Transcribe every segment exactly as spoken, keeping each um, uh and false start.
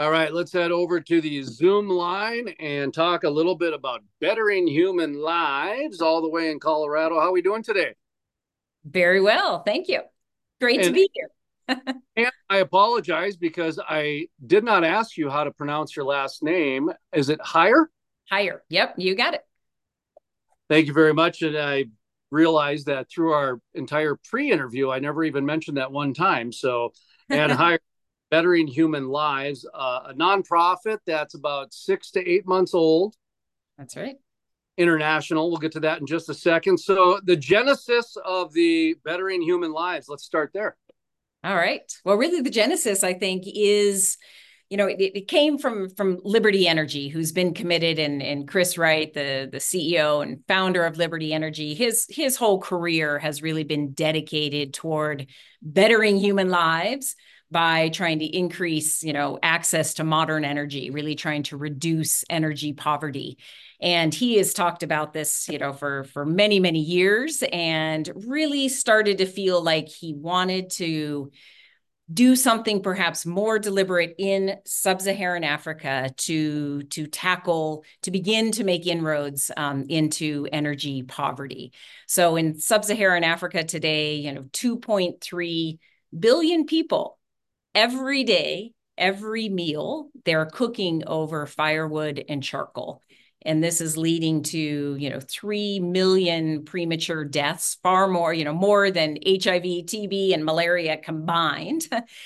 All right, let's head over to the Zoom line and talk a little bit about bettering human lives all the way in Colorado. How are we doing today? Very well. Thank you. Great to And, be here. and I apologize because I did not ask you how to pronounce your last name. Is it Higher? Higher. Yep, you got it. Thank you very much. And I realized that through our entire pre-interview, I never even mentioned that one time. So, and Higher, Bettering Human Lives, uh, a nonprofit that's about six to eight months old, That's right. international. We'll get to that in just a second. So, the genesis of the Bettering Human Lives, let's start there. All right. Well, really, the genesis, I think, is you know, it, it came from from Liberty Energy, who's been committed, and and Chris Wright, the the C E O and founder of Liberty Energy, his his whole career has really been dedicated toward bettering human lives by trying to increase, you know, access to modern energy, really trying to reduce energy poverty. And he has talked about this, you know, for for many, many years, and really started to feel like he wanted to do something perhaps more deliberate in sub-Saharan Africa to to tackle, to begin to make inroads um, into energy poverty. So in sub-Saharan Africa today, you know, two point three billion people every day, every meal, they're cooking over firewood and charcoal. And this is leading to, you know, three million premature deaths, far more, you know, more than H I V, T B, and malaria combined.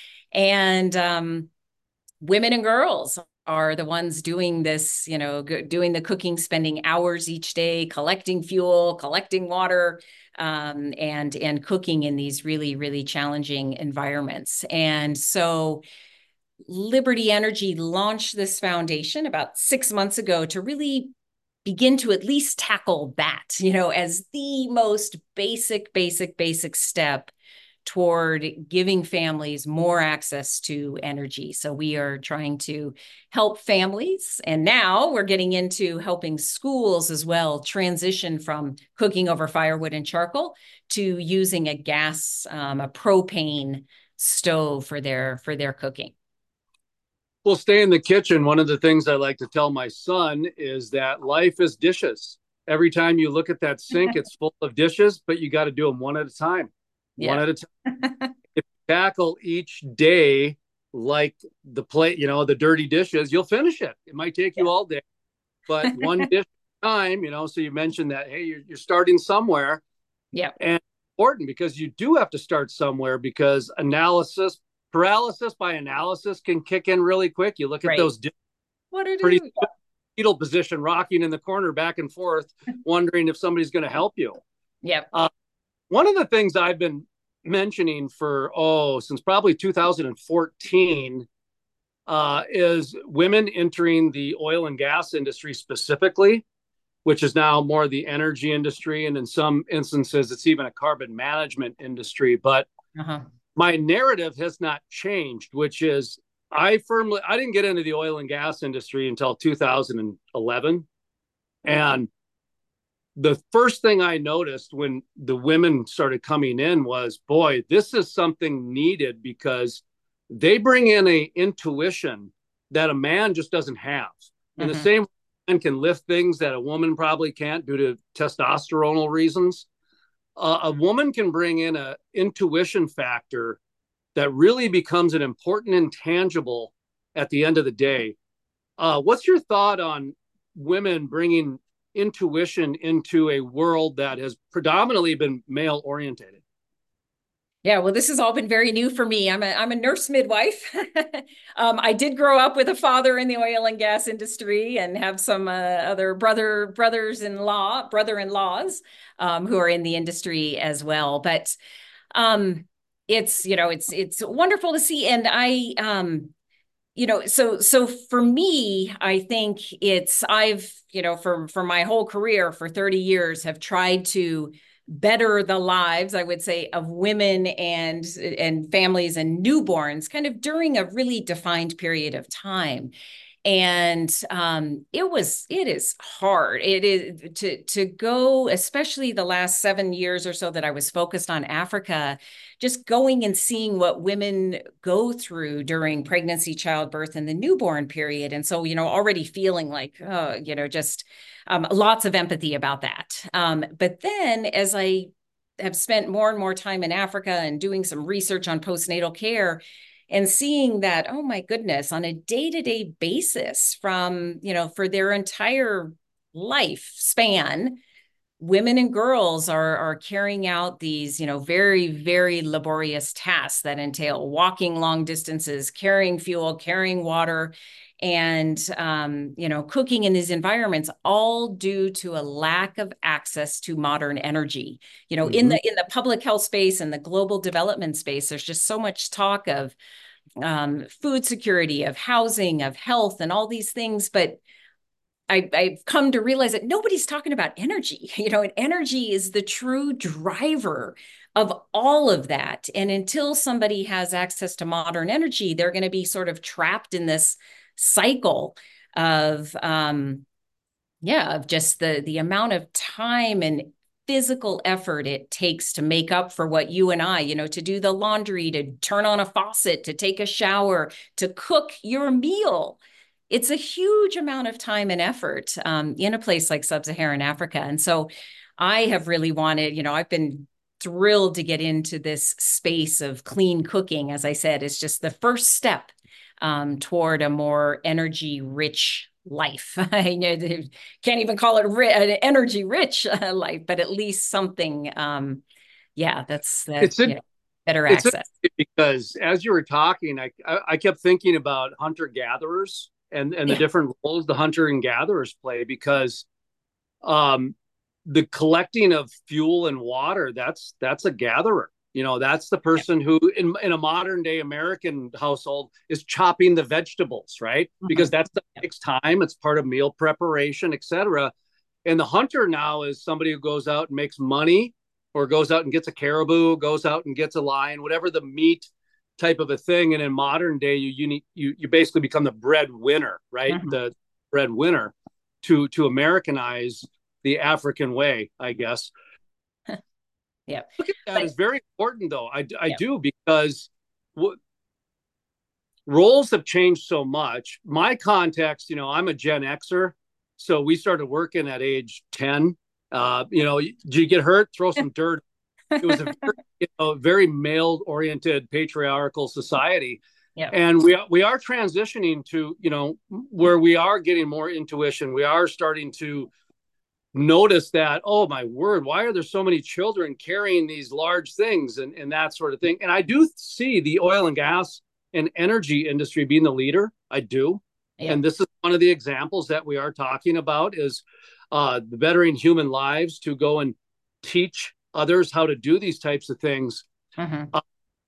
and um, women and girls are the ones doing this, you know, doing the cooking, spending hours each day, collecting fuel, collecting water, um, and and cooking in these really, really challenging environments. And so Liberty Energy launched this foundation about six months ago to really begin to at least tackle that, you know, as the most basic, basic, basic step toward giving families more access to energy. So we are trying to help families. And now we're getting into helping schools as well transition from cooking over firewood and charcoal to using a gas, um, a propane stove for their for their cooking. We'll stay in the kitchen. One of the things I like to tell my son is that life is dishes. Every time you look at that sink, it's full of dishes, but you got to do them one at a time, one Yeah. at a time. If you tackle each day like the plate, you know, the dirty dishes, you'll finish it. It might take you all day, but one dish at a time, you know. So you mentioned that, hey, you're, you're starting somewhere, Yeah. and it's important because you do have to start somewhere because analysis, paralysis by analysis can kick in really quick. You look at Right. those What are pretty do? fetal position, rocking in the corner back and forth, wondering if somebody's going to help you. Yeah. Uh, one of the things I've been mentioning for, oh, since probably two thousand fourteen uh, is women entering the oil and gas industry specifically, which is now more the energy industry. And in some instances, it's even a carbon management industry. But Uh-huh. my narrative has not changed, which is I firmly, I didn't get into the oil and gas industry until two thousand eleven. And the first thing I noticed when the women started coming in was, boy, this is something needed because they bring in a intuition that a man just doesn't have. In the Uh-huh. same way, man can lift things that a woman probably can't due to testosteronal reasons. Uh, a woman can bring in a intuition factor that really becomes an important intangible at the end of the day. Uh, what's your thought on women bringing intuition into a world that has predominantly been male orientated? Yeah, well, this has all been very new for me. I'm a I'm a nurse midwife. um, I did grow up with a father in the oil and gas industry, and have some uh, other brother brothers in law brother in laws um, who are in the industry as well. But um, it's you know it's it's wonderful to see, and I um, you know so so for me, I think it's I've you know for for my whole career for thirty years have tried to better the lives, I would say, of women and and families and newborns kind of during a really defined period of time. And um, it was, it is hard. It is to to go, especially the last seven years or so that I was focused on Africa, just going and seeing what women go through during pregnancy, childbirth, and the newborn period. And so, you know, already feeling like, oh, you know, just um, lots of empathy about that. Um, but then as I have spent more and more time in Africa and doing some research on postnatal care, and seeing that, oh my goodness, on a day-to-day basis from, you know, for their entire life span, women and girls are, are carrying out these, you know, very, very laborious tasks that entail walking long distances, carrying fuel, carrying water, and, um, you know, cooking in these environments, all due to a lack of access to modern energy. You know, mm-hmm. in the in the public health space and the global development space, there's just so much talk of um, food security, of housing, of health, and all these things. But I, I've come to realize that nobody's talking about energy. You know, and energy is the true driver of all of that. And until somebody has access to modern energy, they're going to be sort of trapped in this cycle of, um, yeah, of just the the amount of time and physical effort it takes to make up for what you and I, you know, to do the laundry, to turn on a faucet, to take a shower, to cook your meal. It's a huge amount of time and effort um, in a place like sub-Saharan Africa. And so I have really wanted, you know, I've been thrilled to get into this space of clean cooking. As I said, it's just the first step um, toward a more energy rich life. I know they can't even call it ri- an energy rich uh, life, but at least something. Um, yeah, that's that. It's a, yeah, better it's access. Because as you were talking, I I kept thinking about hunter gatherers and and the yeah. different roles the hunter and gatherers play, because um, the collecting of fuel and water, that's that's a gatherer. You know, that's the person who in, in a modern day American household is chopping the vegetables, right? Mm-hmm. Because that's that takes time. It's part of meal preparation, et cetera. And the hunter now is somebody who goes out and makes money, or goes out and gets a caribou, goes out and gets a lion, whatever the meat type of a thing. And in modern day, you you need, you you basically become the breadwinner, right? Mm-hmm. The breadwinner to to Americanize the African way, I guess. Yeah, look at that but, is very important, though. I, I yeah. do, because w- roles have changed so much. My context, you know, I'm a Gen Xer, so we started working at age ten. Uh, you know, did you get hurt? Throw some dirt. It was a very, you know, very male-oriented, patriarchal society. Yeah. And we we are transitioning to, you know, where we are getting more intuition. We are starting to notice that, oh my word, why are there so many children carrying these large things and, and that sort of thing? And I do see the oil and gas and energy industry being the leader. I do. Yeah. And this is one of the examples that we are talking about, is uh, the bettering human lives to go and teach others how to do these types of things. Mm-hmm. Uh,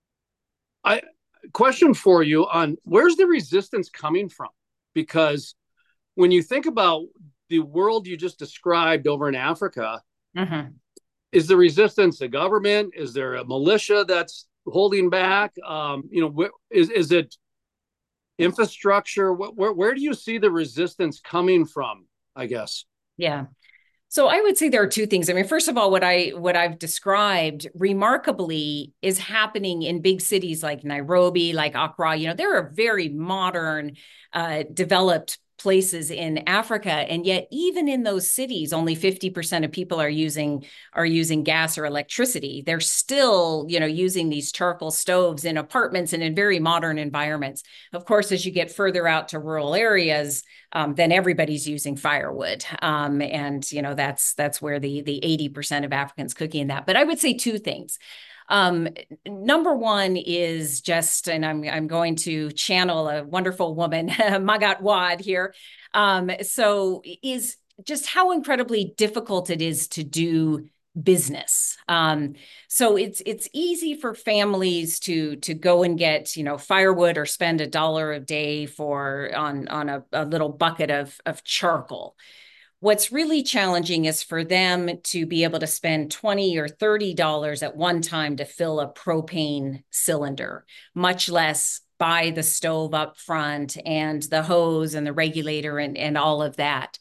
I question for you on where's the resistance coming from? Because when you think about the world you just described over in Africa, mm-hmm. is the resistance a government? Is there a militia that's holding back? Um, you know, where, is is it infrastructure? Where, where where do you see the resistance coming from, I guess? Yeah. So I would say there are two things. I mean, first of all, what I what I've described remarkably is happening in big cities like Nairobi, like Accra. You know, there are very modern, uh, developed places in Africa, and yet even in those cities, only fifty percent of people are using are using gas or electricity. They're still, you know, using these charcoal stoves in apartments and in very modern environments. Of course, as you get further out to rural areas, um, then everybody's using firewood, um, and you know that's that's where the the eighty percent of Africans cooking that. But I would say two things. Um, number one is just, and I'm I'm going to channel a wonderful woman, Magatte Wade here. Um, so is just how incredibly difficult it is to do business. Um, so it's it's easy for families to to go and get, you know, firewood or spend a dollar a day for on on a, a little bucket of of charcoal. What's really challenging is for them to be able to spend twenty or thirty dollars at one time to fill a propane cylinder, much less buy the stove up front and the hose and the regulator and, and all of that.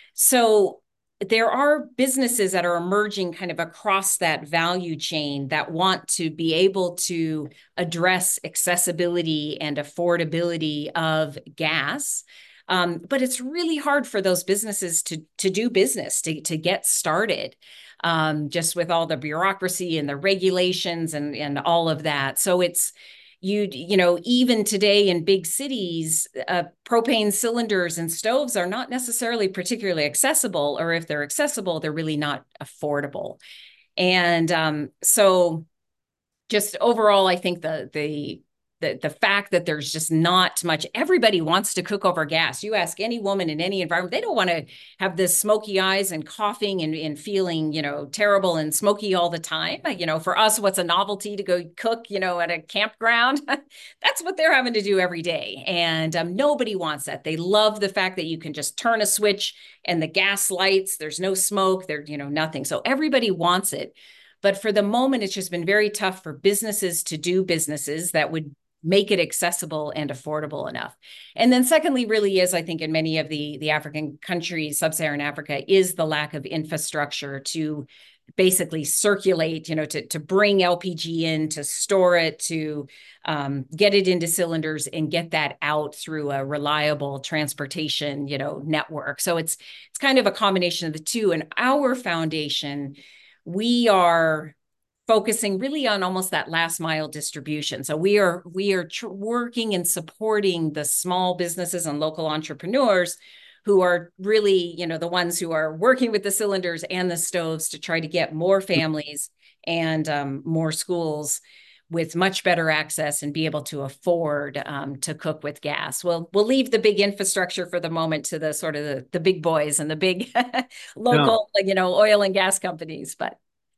So there are businesses that are emerging kind of across that value chain that want to be able to address accessibility and affordability of gas. Um, but it's really hard for those businesses to, to do business, to, to get started, um, just with all the bureaucracy and the regulations and, and all of that. So it's, you you know, even today in big cities, uh, propane cylinders and stoves are not necessarily particularly accessible, or if they're accessible, they're really not affordable. And um, so just overall, I think the the the the fact that there's just not much, everybody wants to cook over gas. You ask any woman in any environment, they don't want to have this smoky eyes and coughing and, and feeling, you know, terrible and smoky all the time. You know, for us, what's a novelty to go cook, you know, at a campground? That's what they're having to do every day. And um, nobody wants that. They love the fact that you can just turn a switch and the gas lights, there's no smoke, there, you know, nothing. So everybody wants it. But for the moment, it's just been very tough for businesses to do businesses that would make it accessible and affordable enough. And then secondly, really is, I think, in many of the, the African countries, sub-Saharan Africa, is the lack of infrastructure to basically circulate, you know, to, to bring L P G in, to store it, to um, get it into cylinders and get that out through a reliable transportation, you know, network. So it's, it's kind of a combination of the two. And our foundation, we are focusing really on almost that last mile distribution. So we are we are tr- working and supporting the small businesses and local entrepreneurs who are really, you know, the ones who are working with the cylinders and the stoves to try to get more families and um, more schools with much better access and be able to afford um, to cook with gas. We'll we'll leave the big infrastructure for the moment to the sort of the, the big boys and the big local, yeah. you know, oil and gas companies. But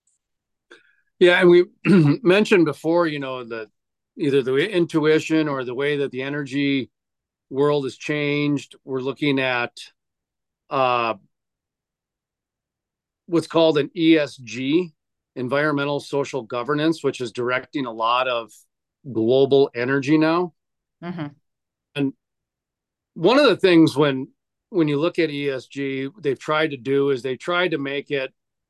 yeah, and we mentioned before, you know, that either the intuition or the way that the energy world has changed. We're looking at uh, what's called an E S G, environmental social governance, which is directing a lot of global energy now. Mm-hmm. And one of the things when when you look at E S G, they've tried to do is they tried to make it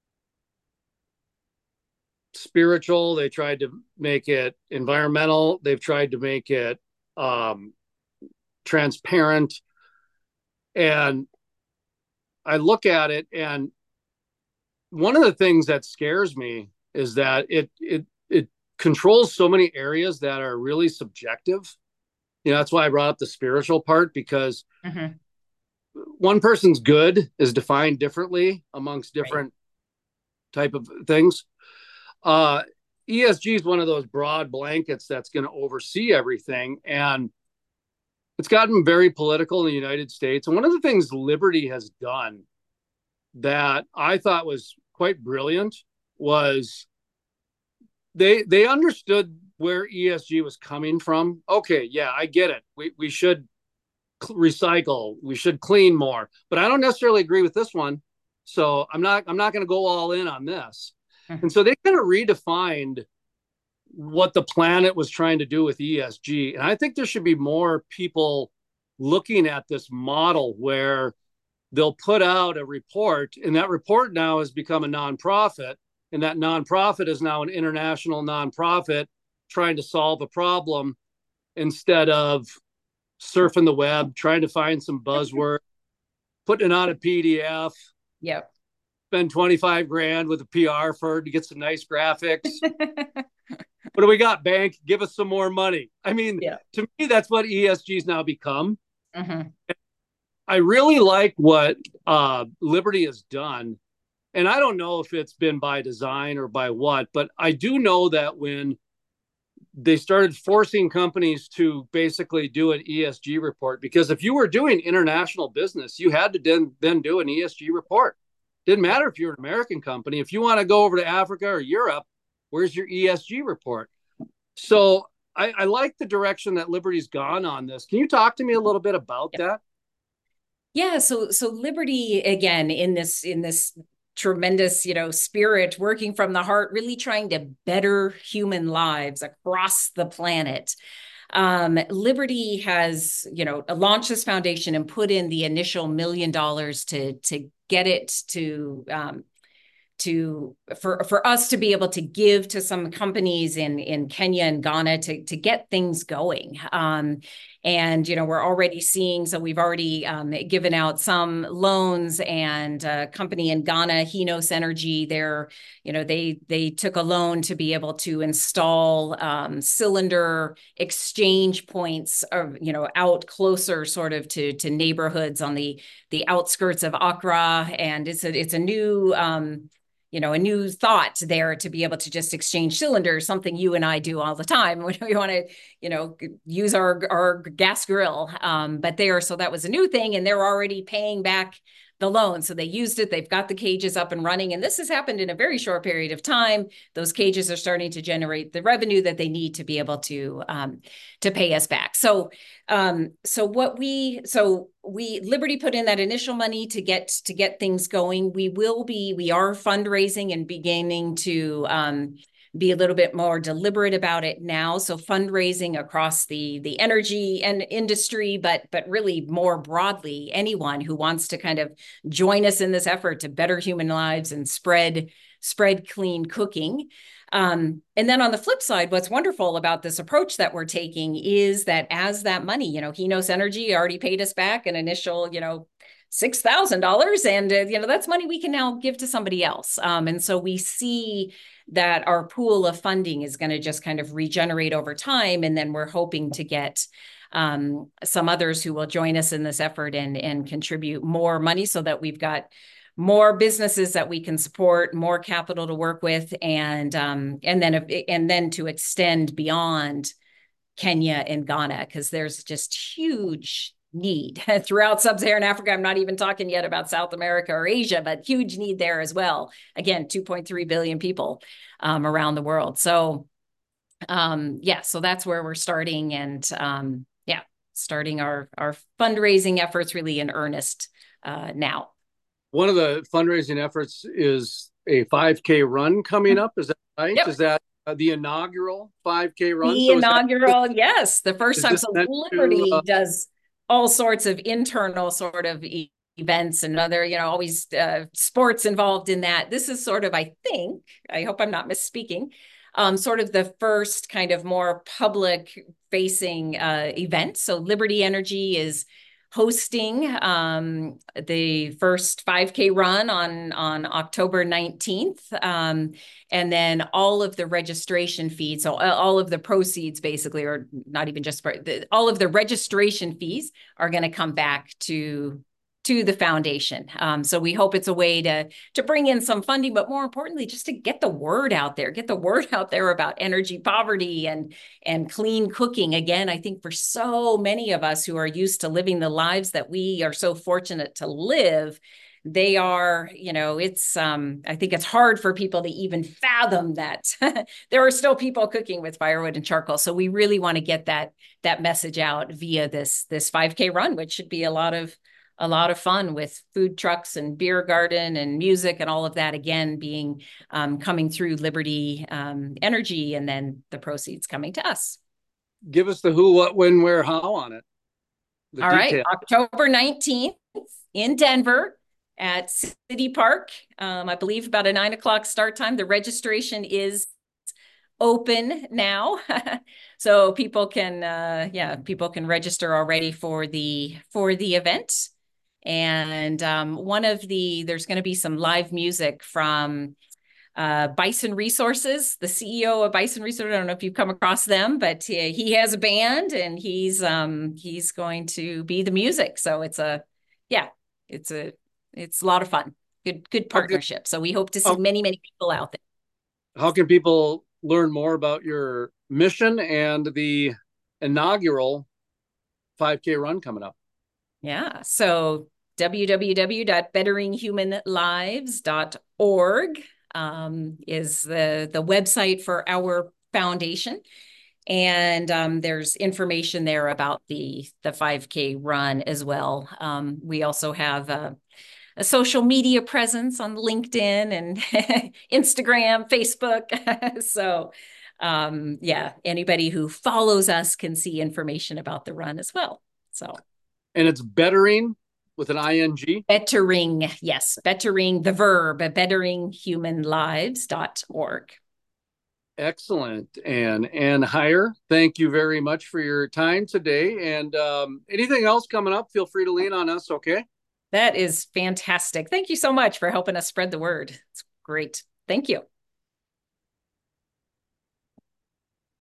spiritual. They tried to make it environmental. They've tried to make it um, transparent. And I look at it, and one of the things that scares me is that it it it controls so many areas that are really subjective. You know, that's why I brought up the spiritual part, because mm-hmm. one person's good is defined differently amongst different right. type of things. Uh, E S G is one of those broad blankets that's going to oversee everything. And it's gotten very political in the United States. And one of the things Liberty has done that I thought was quite brilliant was they they understood where E S G was coming from. Okay, yeah, I get it. We we should recycle. We should clean more. But I don't necessarily agree with this one. So I'm not I'm not going to go all in on this. And so they kind of redefined what the planet was trying to do with E S G. And I think there should be more people looking at this model where they'll put out a report, and that report now has become a nonprofit, and that nonprofit is now an international nonprofit trying to solve a problem instead of surfing the web, trying to find some buzzword, putting it on a P D F. Yep. Spend twenty-five grand with a P R firm to get some nice graphics. What do we got, bank? Give us some more money. I mean, yeah. to me, that's what E S G's now become. Mm-hmm. I really like what uh, Liberty has done. And I don't know if it's been by design or by what, but I do know that when they started forcing companies to basically do an E S G report, because if you were doing international business, you had to then, then do an E S G report. Didn't matter if you're an American company. If you want to go over to Africa or Europe, where's your E S G report? So I, I like the direction that Liberty's gone on this. Can you talk to me a little bit about yeah. that? Yeah. So so Liberty, again, in this in this tremendous, you know, spirit, working from the heart, really trying to better human lives across the planet. Um, Liberty has, you know, launched this foundation and put in the initial million dollars to to get it to um, to for for us to be able to give to some companies in in Kenya and Ghana to to get things going. Um, and you know we're already seeing, so we've already um, given out some loans, and a company in Ghana, Henos Energy, they're you know they they took a loan to be able to install um, cylinder exchange points, or you know out closer sort of to to neighborhoods on the the outskirts of Accra, and it's a it's a new um, you know, a new thought there to be able to just exchange cylinders, something you and I do all the time when we want to, you know, use our, our gas grill. Um, but there, so that was a new thing, and they're already paying back the loan. So they used it, they've got the cages up and running, and this has happened in a very short period of time. Those cages are starting to generate the revenue that they need to be able to, um, to pay us back. So, um, so what we, so we, Liberty put in that initial money to get, to get things going. We will be, we are fundraising and beginning to, um, be a little bit more deliberate about it now. So fundraising across the the energy and industry, but but really more broadly, anyone who wants to kind of join us in this effort to better human lives and spread spread clean cooking. Um, and then on the flip side, what's wonderful about this approach that we're taking is that as that money, you know, Henos Energy already paid us back an initial, you know, six thousand dollars, and uh, you know that's money we can now give to somebody else. Um, and so we see that our pool of funding is going to just kind of regenerate over time, and then we're hoping to get um, some others who will join us in this effort and and contribute more money, so that we've got more businesses that we can support, more capital to work with, and um, and then and then to extend beyond Kenya and Ghana, because there's just huge need throughout sub-Saharan Africa. I'm not even talking yet about South America or Asia, but huge need there as well. Again, two point three billion people um, around the world. So um, yeah, so that's where we're starting, and um, yeah, starting our, our fundraising efforts really in earnest uh, now. One of the fundraising efforts is a five K run coming up. Is that right? Yep. Is that uh, the inaugural five K run? The so inaugural, that, yes, the first time. So Liberty to, uh, does all sorts of internal sort of e- events and other, you know, always uh, sports involved in that. This is sort of, I think, I hope I'm not misspeaking, um, sort of the first kind of more public facing uh, event. So Liberty Energy is hosting um, the first five K run on, on October nineteenth. Um, and then all of the registration fees, so all of the proceeds basically, or not even just, the, all of the registration fees are going to come back to to the foundation. Um, so we hope it's a way to, to bring in some funding, but more importantly, just to get the word out there, get the word out there about energy poverty and, and clean cooking. Again, I think for so many of us who are used to living the lives that we are so fortunate to live, they are, you know, it's, um, I think it's hard for people to even fathom that there are still people cooking with firewood and charcoal. So we really want to get that, that message out via this, this five K run, which should be a lot of, a lot of fun with food trucks and beer garden and music and all of that, again, being um, coming through Liberty um, Energy, and then the proceeds coming to us. Give us the who, what, when, where, how on it. The all detail. Right, October nineteenth in Denver at City Park. Um, I believe about a nine o'clock start time. The registration is open now. So people can, uh, yeah, people can register already for the, for the event. And um, one of the, there's going to be some live music from uh, Bison Resources, the C E O of Bison Resources. I don't know if you've come across them, but he, he has a band, and he's um, he's going to be the music. So it's a, yeah, it's a, it's a lot of fun. Good, good partnership. Okay. So we hope to see many, many people out there. How can people learn more about your mission and the inaugural five K run coming up? Yeah, so w w w dot bettering human lives dot org um, is the, the website for our foundation. And um, there's information there about the, the five K run as well. Um, we also have a, a social media presence on LinkedIn and Instagram, Facebook. So um, yeah, anybody who follows us can see information about the run as well. So, and it's bettering with an I N G. Bettering, yes, bettering the verb, bettering human lives dot org. Excellent. And Ann Heyer, thank you very much for your time today. And um, anything else coming up, feel free to lean on us, okay? That is fantastic. Thank you so much for helping us spread the word. It's great. Thank you.